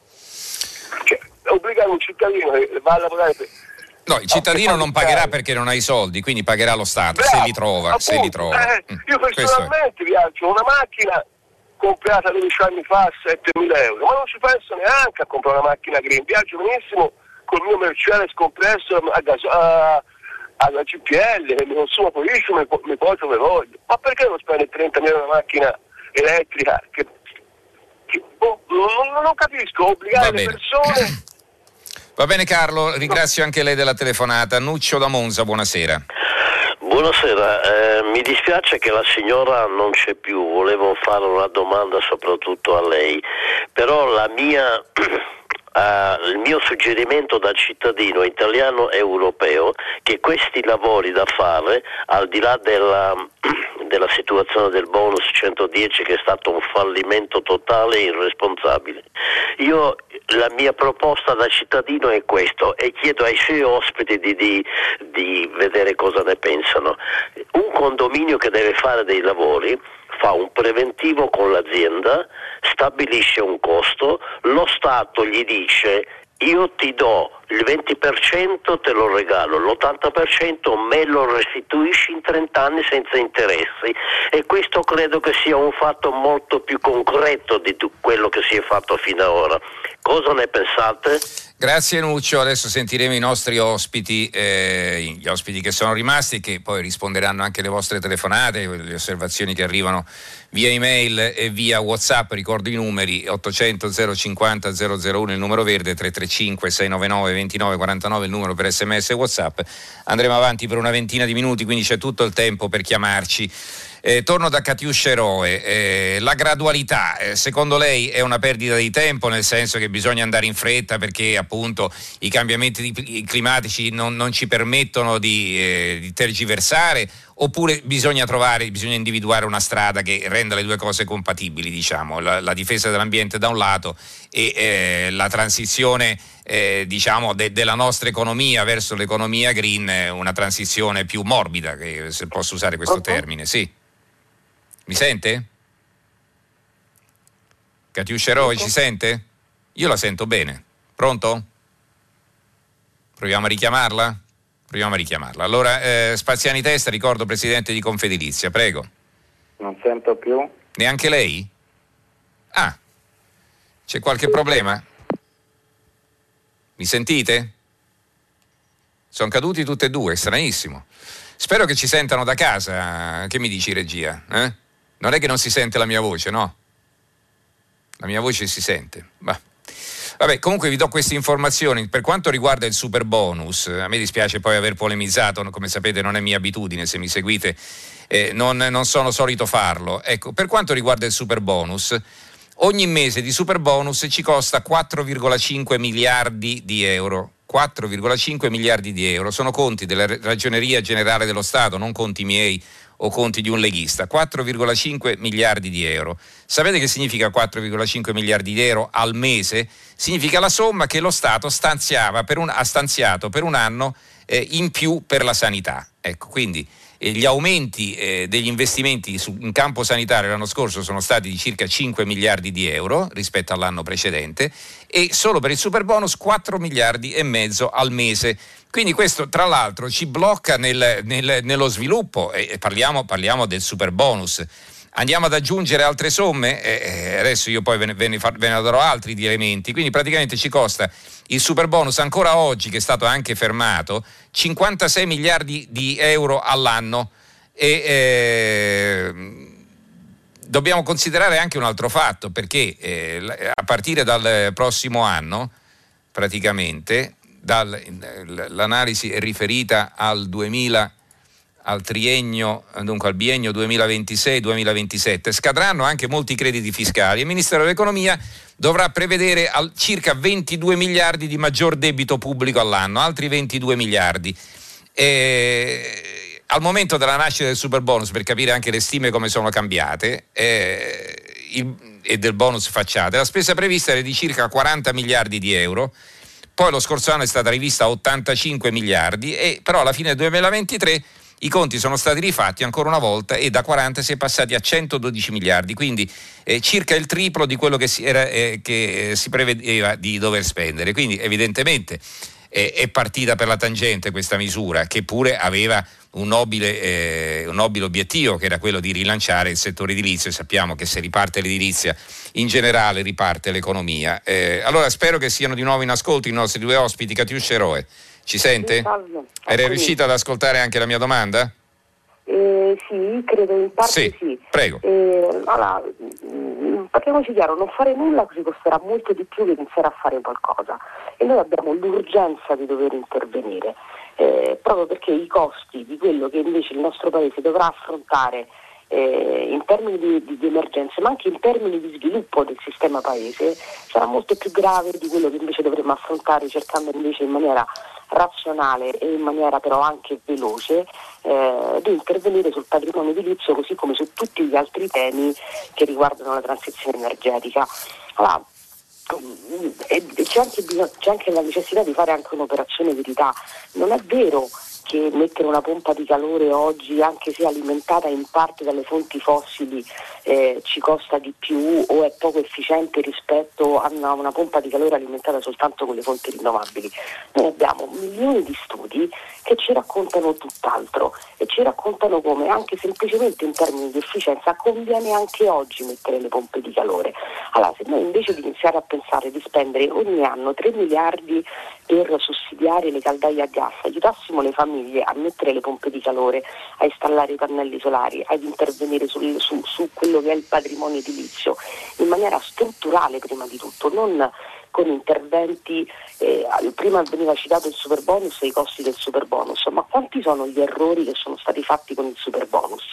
Cioè, obbligare un cittadino che va a lavorare per... No, il cittadino non pagherà perché non ha i soldi, quindi pagherà lo Stato. Bravo, se li trova. Io personalmente viaggio una macchina comprata 12 anni fa a 7.000 euro, ma non ci penso neanche a comprare una macchina green. Viaggio benissimo col mio Mercedes compresso alla GPL, che mi consuma pochissimo, mi porto dove voglio. Ma perché non spendere 30.000 euro una macchina elettrica? Non capisco, obbligare le persone... Va bene Carlo, ringrazio anche lei della telefonata. Nuccio da Monza, buonasera. Buonasera, mi dispiace che la signora non c'è più, volevo fare una domanda soprattutto a lei, però il mio suggerimento da cittadino italiano e europeo che questi lavori da fare, al di là della situazione del bonus 110 che è stato un fallimento totale e irresponsabile, la mia proposta da cittadino è questo e chiedo ai suoi ospiti di vedere cosa ne pensano. Un condominio che deve fare dei lavori fa un preventivo con l'azienda, stabilisce un costo, lo Stato gli dice io ti do il 20%, te lo regalo, l'80% me lo restituisci in 30 anni senza interessi, e questo credo che sia un fatto molto più concreto di quello che si è fatto fino ad ora. Cosa ne pensate? Grazie Nuccio, adesso sentiremo i nostri ospiti, gli ospiti che sono rimasti, che poi risponderanno anche alle vostre telefonate, le osservazioni che arrivano via email e via WhatsApp. Ricordo i numeri: 800 050 001 il numero verde, 335 699 2949 il numero per SMS e WhatsApp. Andremo avanti per una ventina di minuti, quindi c'è tutto il tempo per chiamarci. Torno da Catiuscia Eroe. La gradualità, secondo lei è una perdita di tempo, nel senso che bisogna andare in fretta perché appunto i cambiamenti climatici non ci permettono di tergiversare, oppure bisogna individuare una strada che renda le due cose compatibili, diciamo, la difesa dell'ambiente da un lato e la transizione diciamo della nostra economia verso l'economia green, una transizione più morbida, che se posso usare questo termine, sì. Mi sente? Catiuscia Eroe ci sente? Io la sento bene. Pronto? Proviamo a richiamarla? Allora, Spaziani Testa, ricordo presidente di Confedilizia, prego. Non sento più. Neanche lei? Ah, c'è qualche problema? Mi sentite? Sono caduti tutti e due, stranissimo. Spero che ci sentano da casa. Che mi dici, regia? Non è che non si sente la mia voce, no? La mia voce si sente. Vabbè, comunque vi do queste informazioni. Per quanto riguarda il super bonus, a me dispiace poi aver polemizzato, come sapete non è mia abitudine, se mi seguite non sono solito farlo. Ecco, per quanto riguarda il super bonus, ogni mese di super bonus ci costa 4,5 miliardi di euro. 4,5 miliardi di euro, sono conti della Ragioneria Generale dello Stato, non conti miei o conti di un leghista. 4,5 miliardi di euro. Sapete che significa 4,5 miliardi di euro al mese? Significa la somma che lo Stato ha stanziato per un anno in più per la sanità. Ecco, quindi gli aumenti degli investimenti in campo sanitario l'anno scorso sono stati di circa 5 miliardi di euro rispetto all'anno precedente, e solo per il super bonus 4 miliardi e mezzo al mese. Quindi questo tra l'altro ci blocca nello sviluppo, e parliamo del super bonus. Andiamo ad aggiungere altre somme, adesso io poi ve ne darò altri di elementi, quindi praticamente ci costa il super bonus ancora oggi, che è stato anche fermato, 56 miliardi di euro all'anno, e dobbiamo considerare anche un altro fatto, perché a partire dal prossimo anno praticamente l'analisi è riferita al triennio, dunque al biennio 2026-2027, scadranno anche molti crediti fiscali. Il Ministero dell'Economia dovrà prevedere circa 22 miliardi di maggior debito pubblico all'anno, altri 22 miliardi. Al momento della nascita del super bonus, per capire anche le stime come sono cambiate, e del bonus facciate, la spesa prevista era di circa 40 miliardi di euro. Poi lo scorso anno è stata rivista a 85 miliardi, e però alla fine del 2023 i conti sono stati rifatti ancora una volta e da 40 si è passati a 112 miliardi, quindi circa il triplo di quello che si prevedeva di dover spendere. Quindi evidentemente è partita per la tangente questa misura, che pure aveva un nobile obiettivo, che era quello di rilanciare il settore edilizio, e sappiamo che se riparte l'edilizia in generale riparte l'economia. Allora spero che siano di nuovo in ascolto i nostri due ospiti. Catiuscia Eroe, ci sente? Era riuscita ad ascoltare anche la mia domanda? Sì, credo in parte sì. Prego. Allora, parliamoci chiaro, non fare nulla così costerà molto di più che iniziare a fare qualcosa, e noi abbiamo l'urgenza di dover intervenire, proprio perché i costi di quello che invece il nostro Paese dovrà affrontare in termini di emergenze, ma anche in termini di sviluppo del sistema Paese, sarà molto più grave di quello che invece dovremmo affrontare cercando invece in maniera razionale e in maniera però anche veloce di intervenire sul patrimonio edilizio, così come su tutti gli altri temi che riguardano la transizione energetica. Allora, c'è anche la necessità di fare anche un'operazione verità. Non è vero che mettere una pompa di calore oggi, anche se alimentata in parte dalle fonti fossili, ci costa di più o è poco efficiente rispetto a una pompa di calore alimentata soltanto con le fonti rinnovabili. Noi abbiamo milioni di studi che ci raccontano tutt'altro e ci raccontano come anche semplicemente in termini di efficienza conviene anche oggi mettere le pompe di calore. Allora, se noi invece di iniziare a pensare di spendere ogni anno 3 miliardi per sussidiare le caldaie a gas, aiutassimo le famiglie a mettere le pompe di calore, a installare i pannelli solari, ad intervenire su quello che è il patrimonio edilizio in maniera strutturale prima di tutto, non con interventi, prima veniva citato il superbonus e i costi del superbonus, ma quanti sono gli errori che sono stati fatti con il superbonus?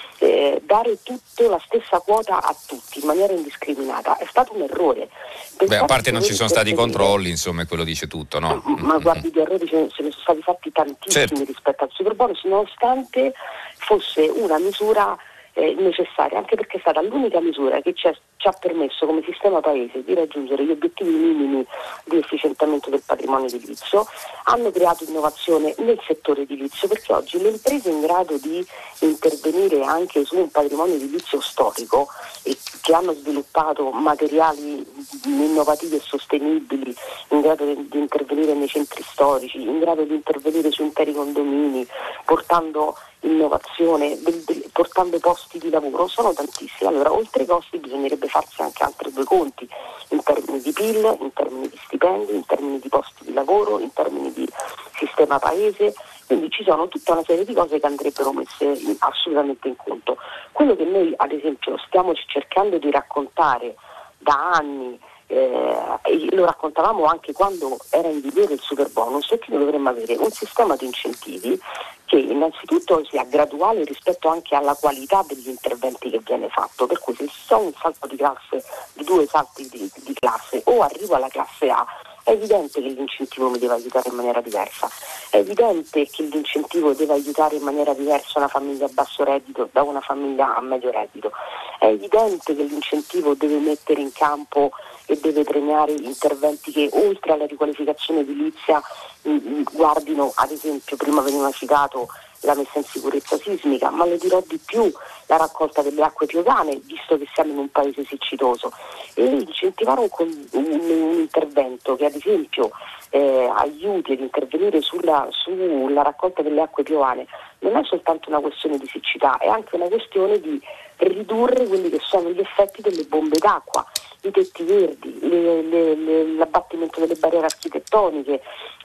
Dare tutto, la stessa quota a tutti in maniera indiscriminata è stato un errore. A parte non ci sono stati controlli, insomma, quello dice tutto, no? Ma guardi, di errori ce ne sono stati fatti tantissimi rispetto al superbonus, nonostante fosse una misura necessaria, anche perché è stata l'unica misura che ci ha permesso come sistema paese di raggiungere gli obiettivi minimi di efficientamento del patrimonio edilizio. Hanno creato innovazione nel settore edilizio, perché oggi le imprese in grado di intervenire anche su un patrimonio edilizio storico e che hanno sviluppato materiali innovativi e sostenibili, in grado di intervenire nei centri storici, in grado di intervenire su interi condomini, portando innovazione, portando posti di lavoro, sono tantissimi. Allora, oltre ai costi bisognerebbe farsi anche altri due conti in termini di PIL, in termini di stipendi, in termini di posti di lavoro, in termini di sistema paese. Quindi ci sono tutta una serie di cose che andrebbero messe assolutamente in conto. Quello che noi ad esempio stiamo cercando di raccontare da anni, e lo raccontavamo anche quando era in vigore il superbonus, è che noi dovremmo avere un sistema di incentivi che innanzitutto sia graduale rispetto anche alla qualità degli interventi che viene fatto, per cui se c'è un salto di classe, di 2 salti di classe, o arrivo alla classe A, è evidente che l'incentivo mi deve aiutare in maniera diversa, è evidente che l'incentivo deve aiutare in maniera diversa una famiglia a basso reddito da una famiglia a medio reddito, è evidente che l'incentivo deve mettere in campo e deve premiare interventi che oltre alla riqualificazione edilizia guardino, ad esempio prima veniva citato la messa in sicurezza sismica, ma le dirò di più, la raccolta delle acque piovane, visto che siamo in un paese siccitoso, e incentivare un intervento che ad esempio aiuti ad intervenire sulla raccolta delle acque piovane. Non è soltanto una questione di siccità, è anche una questione di ridurre quelli che sono gli effetti delle bombe d'acqua, i tetti verdi, l'abbattimento delle barriere architettoniche,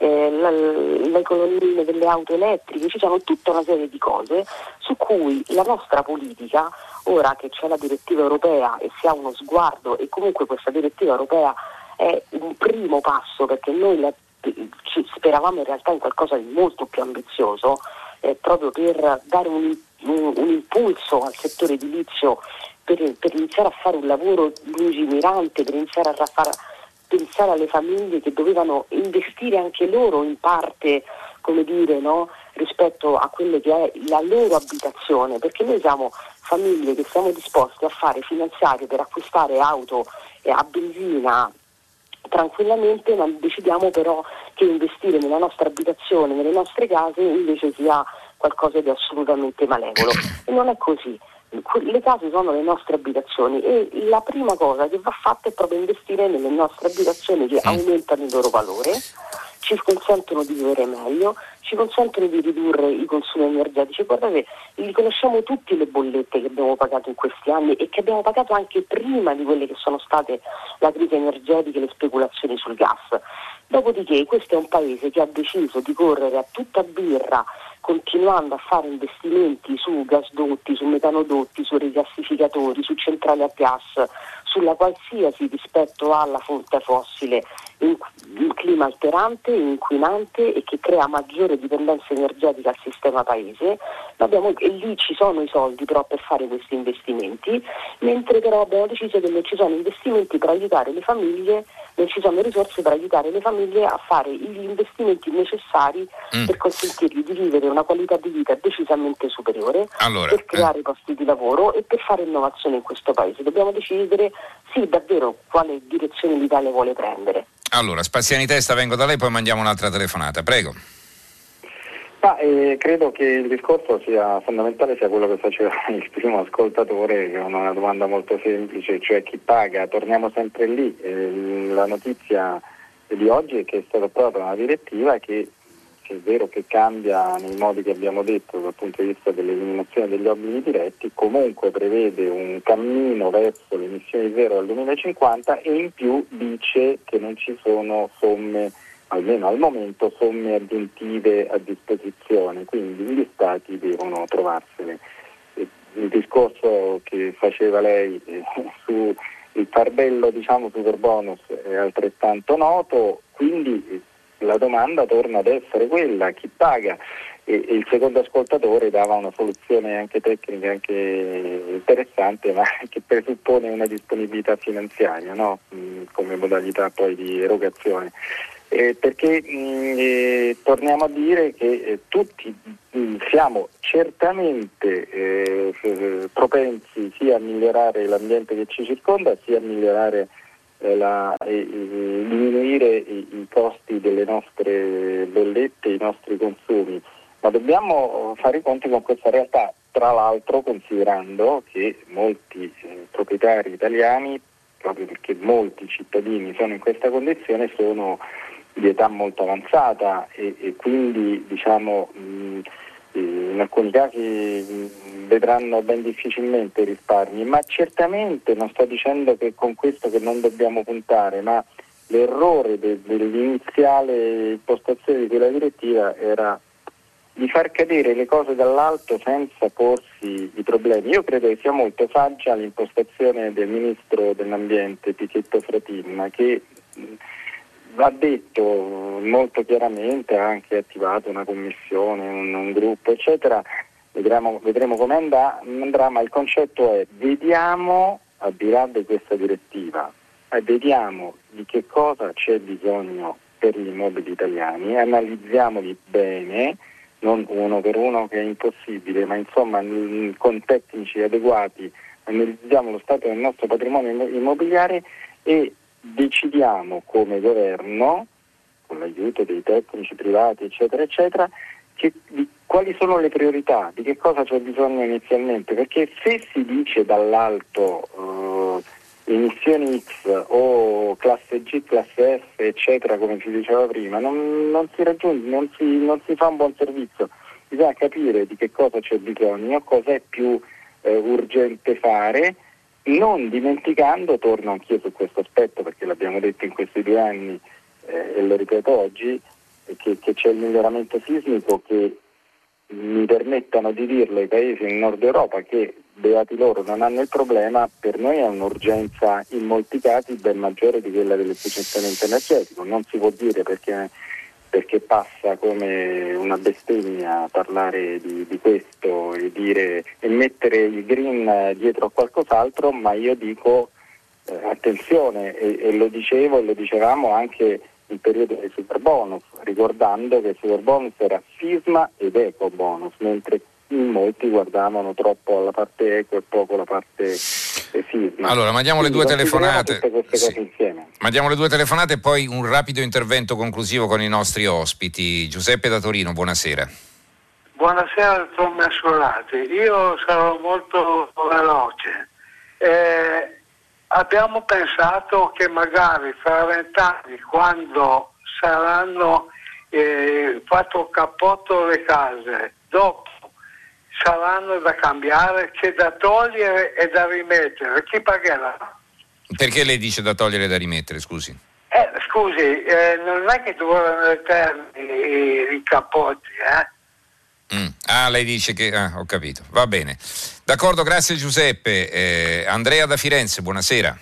le colonnine delle auto elettriche. Ci sono tutta una serie di cose su cui la nostra politica, ora che c'è la direttiva europea e si ha uno sguardo, e comunque questa direttiva europea è un primo passo, perché noi ci speravamo in realtà in qualcosa di molto più ambizioso, proprio per dare un impulso al settore edilizio, per iniziare a fare un lavoro lungimirante, per iniziare a pensare alle famiglie che dovevano investire anche loro in parte, come dire, no, rispetto a quelle che è la loro abitazione, perché noi siamo famiglie che siamo disposte a fare finanziario per acquistare auto a benzina tranquillamente, ma decidiamo però che investire nella nostra abitazione, nelle nostre case, invece sia qualcosa di assolutamente malevolo. E non è così. Le case sono le nostre abitazioni e la prima cosa che va fatta è proprio investire nelle nostre abitazioni, che aumentano il loro valore, ci consentono di vivere meglio, ci consentono di ridurre i consumi energetici. Guardate, li conosciamo tutti le bollette che abbiamo pagato in questi anni e che abbiamo pagato anche prima di quelle che sono state la crisi energetica e le speculazioni sul gas. Dopodiché questo è un paese che ha deciso di correre a tutta birra, continuando a fare investimenti su gasdotti, su metanodotti, su rigassificatori, su centrali a gas, sulla qualsiasi rispetto alla fonte fossile, in clima alterante, inquinante e che crea maggiore dipendenza energetica al sistema paese. E lì ci sono i soldi però per fare questi investimenti, mentre però abbiamo deciso che non ci sono investimenti per aiutare le famiglie, non ci sono risorse per aiutare le famiglie a fare gli investimenti necessari per consentirgli di vivere una qualità di vita decisamente superiore, per creare posti di lavoro e per fare innovazione in questo paese. Dobbiamo decidere davvero quale direzione l'Italia vuole prendere. Allora, Spaziani Testa, vengo da lei, poi mandiamo un'altra telefonata, prego. Credo che il discorso sia fondamentale, sia quello che faceva il primo ascoltatore, che è una domanda molto semplice, cioè chi paga. Torniamo sempre lì. La notizia di oggi è che è stata approvata una direttiva che è vero che cambia nei modi che abbiamo detto dal punto di vista dell'eliminazione degli obblighi diretti, comunque prevede un cammino verso le emissioni zero dal 2050 e in più dice che non ci sono somme, almeno al momento, somme aggiuntive a disposizione, quindi gli Stati devono trovarsene. Il discorso che faceva lei su il fardello, diciamo, superbonus è altrettanto noto, quindi la domanda torna ad essere quella: chi paga? E il secondo ascoltatore dava una soluzione anche tecnica, anche interessante, ma che presuppone una disponibilità finanziaria, no? Come modalità poi di erogazione. Perché torniamo a dire che tutti siamo certamente propensi sia a migliorare l'ambiente che ci circonda, sia a migliorare diminuire i costi delle nostre bollette, i nostri consumi, ma dobbiamo fare i conti con questa realtà, tra l'altro considerando che molti proprietari italiani, proprio perché molti cittadini sono in questa condizione, sono di età molto avanzata e quindi diciamo in alcuni casi vedranno ben difficilmente i risparmi, ma certamente non sto dicendo che con questo che non dobbiamo puntare, ma l'errore dell'iniziale impostazione di quella direttiva era di far cadere le cose dall'alto senza porsi i problemi. Io credo che sia molto saggia l'impostazione del Ministro dell'Ambiente Pichetto Fratin, che ha detto molto chiaramente, ha anche attivato una commissione, un gruppo, eccetera. Vedremo come andrà, ma il concetto è: vediamo, al di là di questa direttiva, vediamo di che cosa c'è bisogno per gli immobili italiani, analizziamoli bene, non uno per uno che è impossibile, ma insomma con tecnici adeguati analizziamo lo stato del nostro patrimonio immobiliare e decidiamo come governo, con l'aiuto dei tecnici privati, eccetera, eccetera, quali sono le priorità, di che cosa c'è bisogno inizialmente, perché se si dice dall'alto emissioni X o classe G, classe F, eccetera, come si diceva prima, non si raggiunge, non si fa un buon servizio. Bisogna capire di che cosa c'è bisogno, cosa è più urgente fare, non dimenticando, torno anch'io su questo aspetto perché l'abbiamo detto in questi 2 anni e lo ripeto oggi, che c'è il miglioramento sismico, che mi permettano di dirlo ai paesi in Nord Europa che, beati loro, non hanno il problema, per noi è un'urgenza in molti casi ben maggiore di quella dell'efficientamento energetico. Non si può dire perché passa come una bestemmia parlare di questo e mettere il green dietro a qualcos'altro, ma io dico attenzione, e lo dicevo e lo dicevamo anche il periodo dei superbonus, ricordando che il superbonus era sisma ed ecobonus, mentre in molti guardavano troppo alla parte eco e poco alla parte sisma. Allora, mandiamo le 2 telefonate. Sì. Mandiamo le 2 telefonate e poi un rapido intervento conclusivo con i nostri ospiti. Giuseppe da Torino, buonasera. Buonasera, dottor Messolati. Io sarò molto veloce. Abbiamo pensato che magari fra 20 anni, quando saranno fatto il cappotto le case, dopo saranno da cambiare, c'è da togliere e da rimettere, chi pagherà? Perché lei dice da togliere e da rimettere, scusi? Scusi, non è che durano eterni i cappotti, lei dice che... ho capito, va bene. D'accordo, grazie Giuseppe. Andrea da Firenze, buonasera.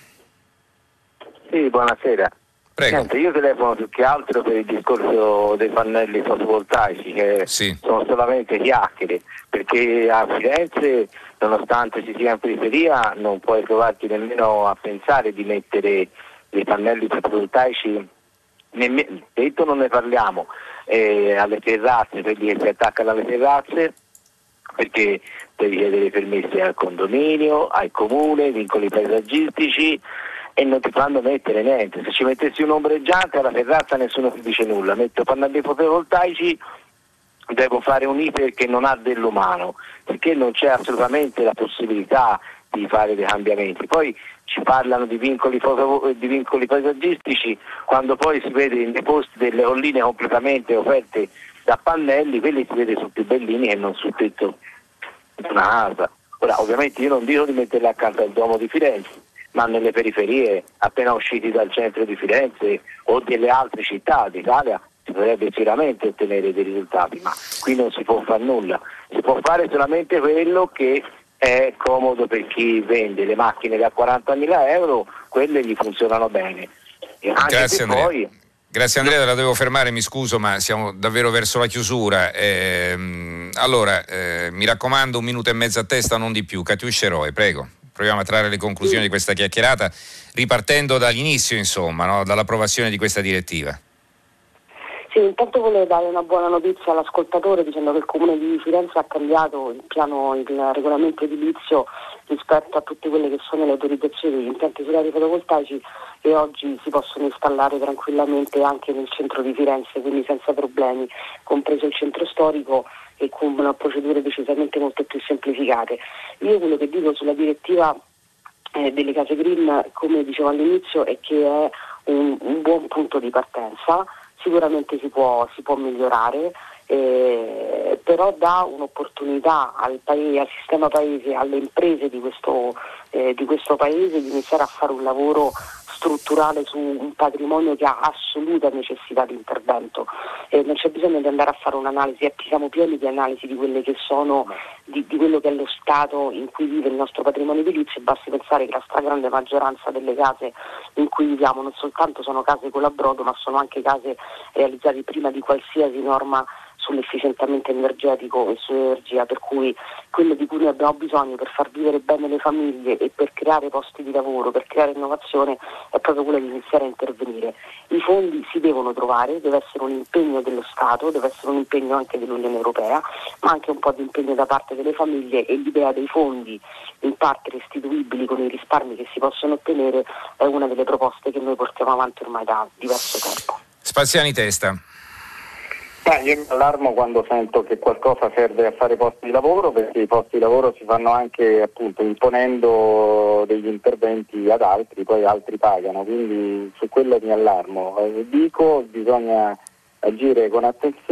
Sì, buonasera. Prego. Senti, io telefono più che altro per il discorso dei pannelli fotovoltaici, che sono solamente chiacchiere, perché a Firenze, nonostante si sia in periferia, non puoi trovarti nemmeno a pensare di mettere dei pannelli fotovoltaici, detto non ne parliamo, alle terrazze, quelli che si attaccano alle terrazze, perché devi chiedere permessi al condominio, al comune, vincoli paesaggistici, e non ti fanno mettere niente. Se ci mettessi un ombreggiante alla terrazza nessuno ti dice nulla, metto pannelli fotovoltaici devo fare un iter che non ha dell'umano, perché non c'è assolutamente la possibilità di fare dei cambiamenti. Poi ci parlano di vincoli paesaggistici, quando poi si vede nei posti delle colline completamente offerte da pannelli, quelli si vede su più bellini e non sul tetto di una casa. Ora, ovviamente io non dico di metterli accanto al Duomo di Firenze, ma nelle periferie, appena usciti dal centro di Firenze o delle altre città d'Italia, si potrebbe sicuramente ottenere dei risultati, ma qui non si può fare nulla. Si può fare solamente quello che è comodo per chi vende le macchine da 40.000 euro, quelle gli funzionano bene. E anche Grazie Andrea. Poi... Grazie Andrea, te la devo fermare, mi scuso, ma siamo davvero verso la chiusura. Allora, mi raccomando, 1 minuto e mezzo a testa, non di più. Catiuscia Roe, prego. Proviamo a trarre le conclusioni di questa chiacchierata, ripartendo dall'inizio, insomma, no? Dall'approvazione di questa direttiva. Sì, intanto volevo dare una buona notizia all'ascoltatore dicendo che il Comune di Firenze ha cambiato il regolamento edilizio rispetto a tutte quelle che sono le autorizzazioni degli impianti solari fotovoltaici, e oggi si possono installare tranquillamente anche nel centro di Firenze, quindi senza problemi, compreso il centro storico e con procedure decisamente molto più semplificate. Io quello che dico sulla direttiva delle case green, come dicevo all'inizio, è che è un buon punto di partenza. Sicuramente si può migliorare, però dà un'opportunità al paese, al sistema paese, alle imprese di questo paese di iniziare a fare un lavoro strutturale su un patrimonio che ha assoluta necessità di intervento. Non c'è bisogno di andare a fare un'analisi, siamo pieni di analisi di quelle che sono di quello che è lo stato in cui vive il nostro patrimonio edilizio, e basti pensare che la stragrande maggioranza delle case in cui viviamo non soltanto sono case colabrodo, ma sono anche case realizzate prima di qualsiasi norma sull'efficientamento energetico e sull'energia, per cui quello di cui noi abbiamo bisogno per far vivere bene le famiglie e per creare posti di lavoro, per creare innovazione, è proprio quello di iniziare a intervenire. I fondi si devono trovare, deve essere un impegno dello Stato, deve essere un impegno anche dell'Unione Europea, ma anche un po' di impegno da parte delle famiglie, e l'idea dei fondi in parte restituibili con i risparmi che si possono ottenere è una delle proposte che noi portiamo avanti ormai da diverso tempo. Spaziani Testa. Io mi allarmo quando sento che qualcosa serve a fare posti di lavoro, perché i posti di lavoro si fanno anche appunto imponendo degli interventi ad altri, poi altri pagano, quindi su quello mi allarmo. Dico, bisogna agire con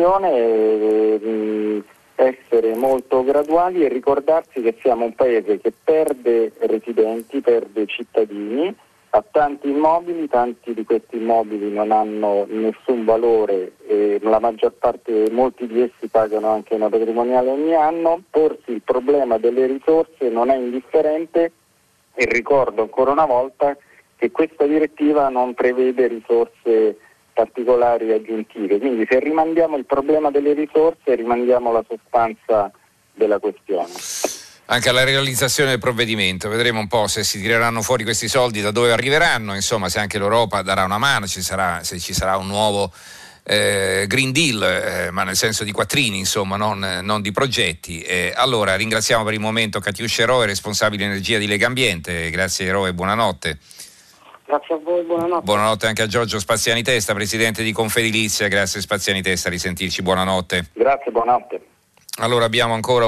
attenzione, essere molto graduali e ricordarsi che siamo un paese che perde residenti, perde cittadini, ha tanti immobili, tanti di questi immobili non hanno nessun valore e la maggior parte, molti di essi pagano anche una patrimoniale ogni anno. Porsi il problema delle risorse non è indifferente, e ricordo ancora una volta che questa direttiva non prevede risorse particolari aggiuntive, quindi se rimandiamo il problema delle risorse rimandiamo la sostanza della questione. Anche alla realizzazione del provvedimento, vedremo un po' se si tireranno fuori questi soldi, da dove arriveranno, insomma, se anche l'Europa darà una mano, se ci sarà un nuovo Green Deal, ma nel senso di quattrini, insomma, non di progetti. Allora ringraziamo per il momento Catiuscia Roe, responsabile energia di Lega Ambiente. Grazie Roe, buonanotte. Grazie a voi, buonanotte. Buonanotte anche a Giorgio Spaziani Testa, presidente di Confedilizia. Grazie Spaziani Testa, a risentirci, buonanotte. Grazie, buonanotte. Allora abbiamo ancora